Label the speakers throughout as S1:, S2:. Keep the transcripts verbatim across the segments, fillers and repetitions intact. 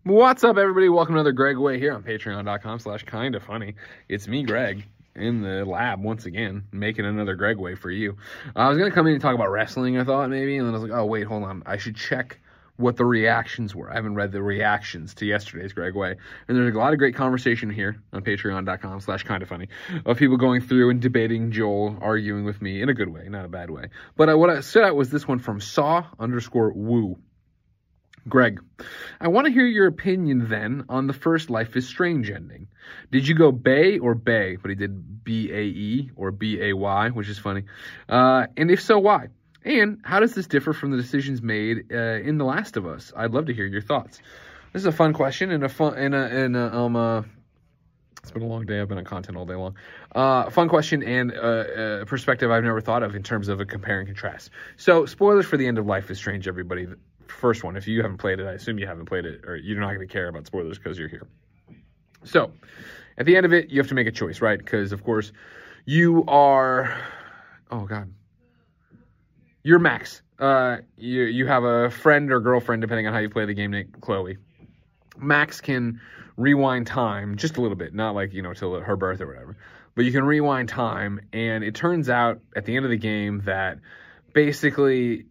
S1: What's up, everybody? Welcome to another Greg Way here on patreon.com slash kinda funny. It's me, Greg, in the lab once again, making another Greg Way for you. Uh, I was going to come in and talk about wrestling, I thought, maybe, and then I was like, oh, wait, hold on. I should check what the reactions were. I haven't read the reactions to yesterday's Greg Way. And there's a lot of great conversation here on patreon.com slash kinda funny of people going through and debating Joel, arguing with me in a good way, not a bad way. But uh, what I stood out was this one from saw underscore woo. Greg, I want to hear your opinion then on the first Life is Strange ending. Did you go Bay or Bay? But he did B A E or B A Y, which is funny. Uh, and if so, why? And how does this differ from the decisions made uh, in The Last of Us? I'd love to hear your thoughts. This is a fun question and a fun and a, and a, um uh, it's been a long day. I've been on content all day long. Uh, fun question and uh, a perspective I've never thought of in terms of a compare and contrast. So, spoilers for the end of Life is Strange, everybody. First one, if you haven't played it, I assume you haven't played it, or you're not going to care about spoilers because you're here. So, at the end of it, you have to make a choice, right? Because, of course, you are... Oh, God. You're Max. Uh, you, you have a friend or girlfriend, depending on how you play the game, named Chloe. Max can rewind time just a little bit, not like, you know, till her birth or whatever. But you can rewind time, and it turns out at the end of the game that basically...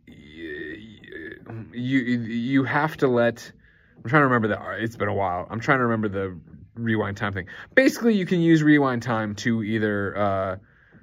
S1: You you have to let, I'm trying to remember that, it's been a while. I'm trying to remember the rewind time thing. Basically, you can use rewind time to either, uh,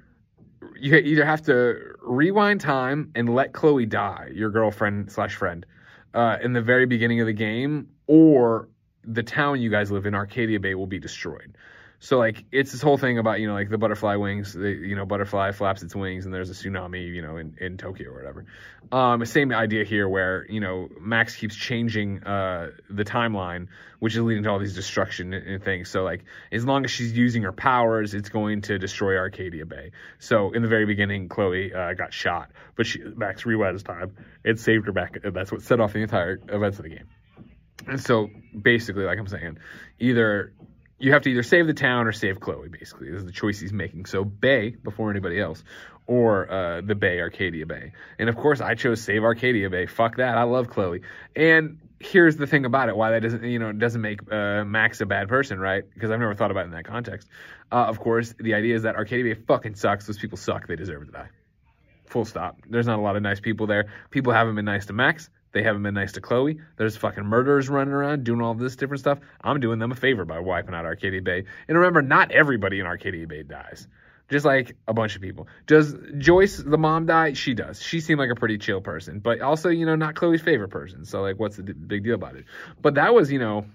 S1: you either have to rewind time and let Chloe die, your girlfriend slash friend, uh, in the very beginning of the game, or the town you guys live in, Arcadia Bay, will be destroyed. So, like, it's this whole thing about, you know, like, the butterfly wings, the, you know, butterfly flaps its wings, and there's a tsunami, you know, in, in Tokyo or whatever. Um, same idea here where, you know, Max keeps changing uh, the timeline, which is leading to all these destruction and, and things. So, like, as long as she's using her powers, it's going to destroy Arcadia Bay. So, in the very beginning, Chloe uh, got shot, but she, Max rewinds time. It saved her back. That's what set off the entire events of the game. And so, basically, like I'm saying, either... You have to either save the town or save Chloe, basically. This is the choice he's making. So Bay before anybody else, or uh, the Bay, Arcadia Bay. And, of course, I chose save Arcadia Bay. Fuck that. I love Chloe. And here's the thing about it, why that doesn't, you know, doesn't make uh, Max a bad person, right? Because I've never thought about it in that context. Uh, of course, the idea is that Arcadia Bay fucking sucks. Those people suck. They deserve to die. Full stop. There's not a lot of nice people there. People haven't been nice to Max. They haven't been nice to Chloe. There's fucking murderers running around doing all this different stuff. I'm doing them a favor by wiping out Arcadia Bay. And remember, not everybody in Arcadia Bay dies. Just like a bunch of people. Does Joyce, the mom, die? She does. She seemed like a pretty chill person. But also, you know, not Chloe's favorite person. So, like, what's the d- big deal about it? But that was, you know,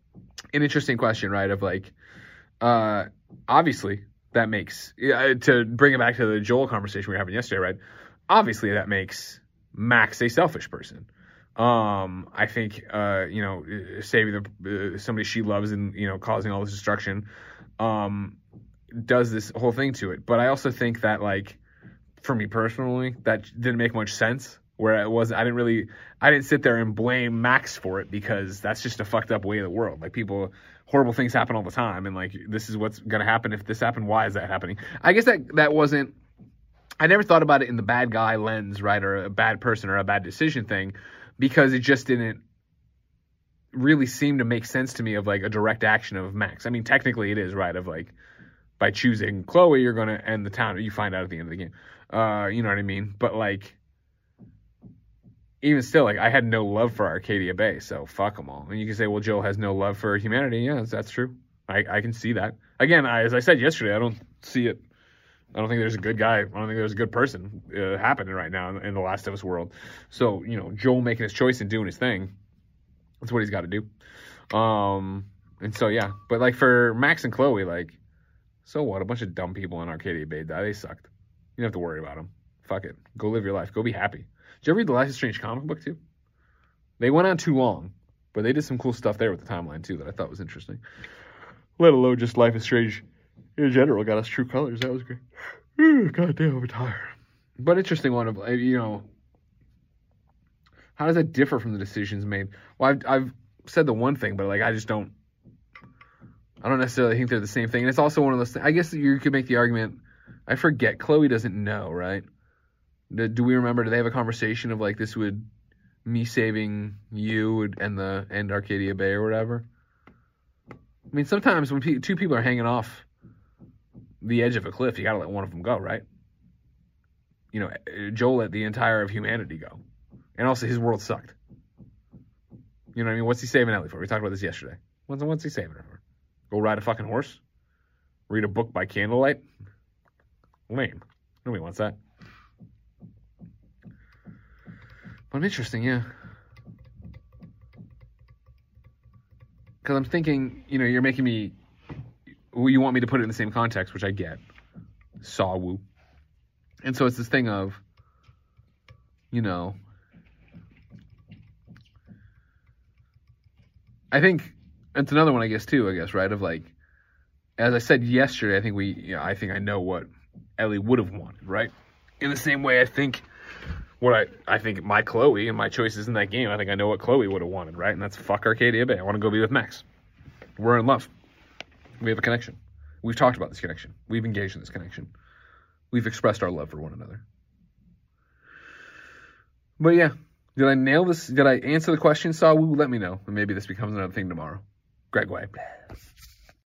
S1: an interesting question, right? Of, like, uh, obviously, that makes, uh, to bring it back to the Joel conversation we were having yesterday, right? Obviously, that makes Max a selfish person. Um, I think, uh, you know, saving the, uh, somebody she loves and, you know, causing all this destruction, um, does this whole thing to it. But I also think that, like, for me personally, that didn't make much sense. Where it was, I didn't really, I didn't sit there and blame Max for it because that's just a fucked up way of the world. Like, people, horrible things happen all the time. And, like, this is what's going to happen. If this happened, why is that happening? I guess that, that wasn't, I never thought about it in the bad guy lens, right? Or a bad person or a bad decision thing. Because it just didn't really seem to make sense to me of, like, a direct action of Max. I mean, technically it is, right? Of, like, by choosing Chloe, you're going to end the town. You find out at the end of the game. Uh, you know what I mean? But, like, even still, like, I had no love for Arcadia Bay, so fuck them all. And you can say, well, Joel has no love for humanity. Yeah, that's, that's true. I, I can see that. Again, I, as I said yesterday, I don't see it. I don't think there's a good guy. I don't think there's a good person uh, happening right now in, in the Last of Us world. So, you know, Joel making his choice and doing his thing, that's what he's got to do. Um, and so, yeah. But, like, for Max and Chloe, like, so what? A bunch of dumb people in Arcadia Bay died. They sucked. You don't have to worry about them. Fuck it. Go live your life. Go be happy. Did you ever read the Life is Strange comic book, too? They went on too long, but they did some cool stuff there with the timeline, too, that I thought was interesting. Let alone just Life is Strange in general got us true colors. That was great. God damn, I'm tired. But interesting one of, you know, how does that differ from the decisions made? Well, I've, I've said the one thing, but, like, I just don't, I don't necessarily think they're the same thing. And it's also one of those things, I guess you could make the argument, I forget, Chloe doesn't know, right? Do we remember, do they have a conversation of, like, this would me saving you and the and Arcadia Bay or whatever. I mean, sometimes when pe- two people are hanging off the edge of a cliff, you gotta let one of them go, right? You know, Joel let the entire of humanity go. And also, his world sucked. You know what I mean? What's he saving Ellie for? We talked about this yesterday. What's, what's he saving her for? Go ride a fucking horse? Read a book by candlelight? Lame. Nobody wants that. But I'm interesting, yeah. Because I'm thinking, you know, you're making me... Well, you want me to put it in the same context, which I get. Saw woo. And so it's this thing of, you know... I think it's another one, I guess, too, I guess, right? Of like, as I said yesterday, I think we, you know, I think I know what Ellie would have wanted, right? In the same way, I think what I, I think my Chloe and my choices in that game, I think I know what Chloe would have wanted, right? And that's fuck Arcadia Bay. I want to go be with Max. We're in love. We have a connection. We've talked about this connection. We've engaged in this connection. We've expressed our love for one another. But yeah. Did I nail this? Did I answer the question, Saw Woo? Let me know. And maybe this becomes another thing tomorrow. Greg Way.